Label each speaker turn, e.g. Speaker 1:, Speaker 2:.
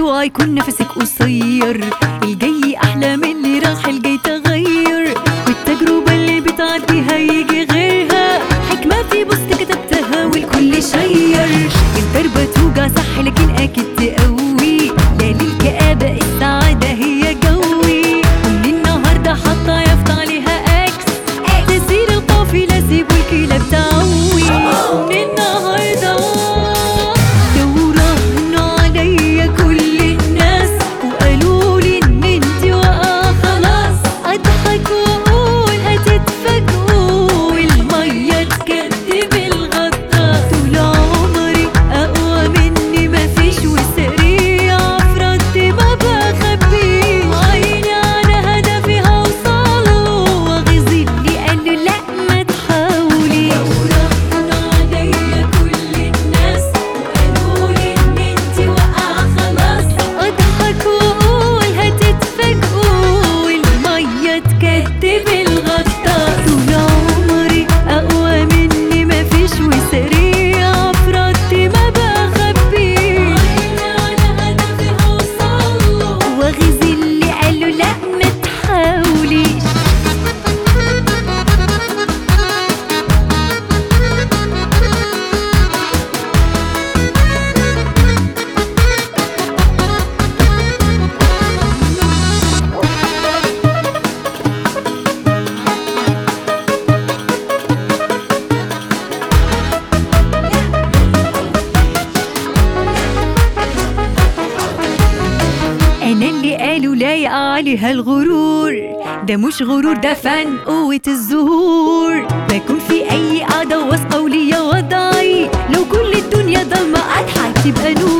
Speaker 1: اوعى يكون نفسك قصير، الجاي احلى من اللي راح، الجاي تغير، والتجربة اللي بتعدي هيجي غيرها، حكمتي بوست كتبتها والكل شير. الضربة توجع صح لكن اكيد تقوي، لا للكآبة السعادة هي جوي، ومن النهاردة حاطة يافطة عليها اكس، تسير القافلة سيبوا الكلاب تعوي. من النهاردة دوران عليا كل الناس، وقالوا لي ان انتي واقعة خلاص، اضحك واقول هتتفاجئوا، والمية تكدب الغطاس. طول عمري اقوى مني مفيش، وسريع في ردي ما بخبيش، عيني على هدفي هوصله، واغيظ اللي قالوا لا ما تحاوليش. دوران عليا كل الناس، وقالوا لي ان انتي واقعة خلاص، اضحك واقول هتتفاجئوا، والمية تكدب الغطاس. طول عمري اقوى مني مفيش، وسريع في ردي ما بخبيش، عيني على هدفي هوصله، واغيظ اللي قالوا لا ما تحاوليش. أنا اللي قالوا لا يقع عليها الغرور، ده مش غرور ده فن قوة الظهور، بكون في أي قعدة واثقة وليا وضعي، لو كل الدنيا ضلمة أضحك تبقى نور.